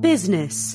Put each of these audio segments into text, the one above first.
Business.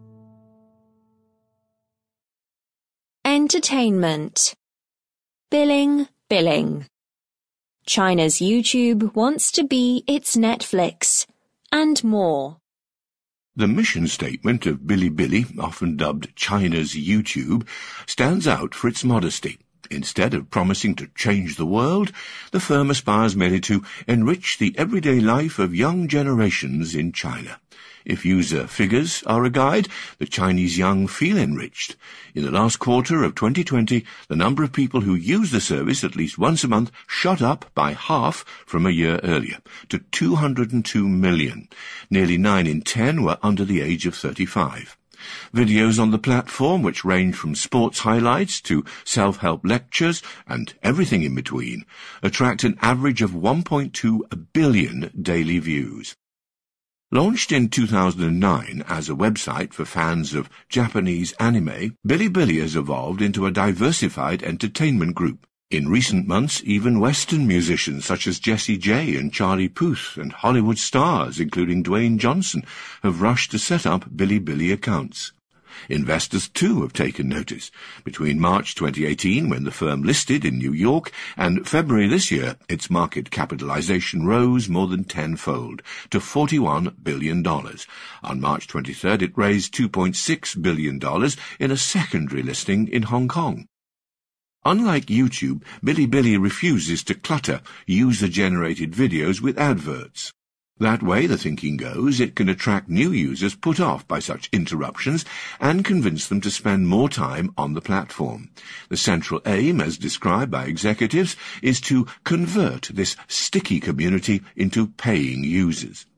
Entertainment. Billing. China's YouTube wants to be its Netflix, and more. The mission statement of Bilibili, often dubbed China's YouTube, stands out for its modesty. Instead of promising to change the world, the firm aspires merely to enrich the everyday life of young generations in China. If user figures are a guide, the Chinese young feel enriched. In the last quarter of 2020, the number of people who use the service at least once a month shot up by half from a year earlier, to 202 million. Nearly 9 in 10 were under the age of 35. Videos on the platform, which range from sports highlights to self-help lectures and everything in between, attract an average of 1.2 billion daily views. Launched in 2009 as a website for fans of Japanese anime, Bilibili has evolved into a diversified entertainment group. In recent months, even Western musicians such as Jessie J and Charlie Puth and Hollywood stars, including Dwayne Johnson, have rushed to set up Bilibili accounts. Investors, too, have taken notice. Between March 2018, when the firm listed in New York, and February this year, its market capitalization rose more than tenfold, to $41 billion. On March 23rd, it raised $2.6 billion in a secondary listing in Hong Kong. Unlike YouTube, Bilibili refuses to clutter user-generated videos with adverts. That way, the thinking goes, it can attract new users put off by such interruptions and convince them to spend more time on the platform. The central aim, as described by executives, is to convert this sticky community into paying users.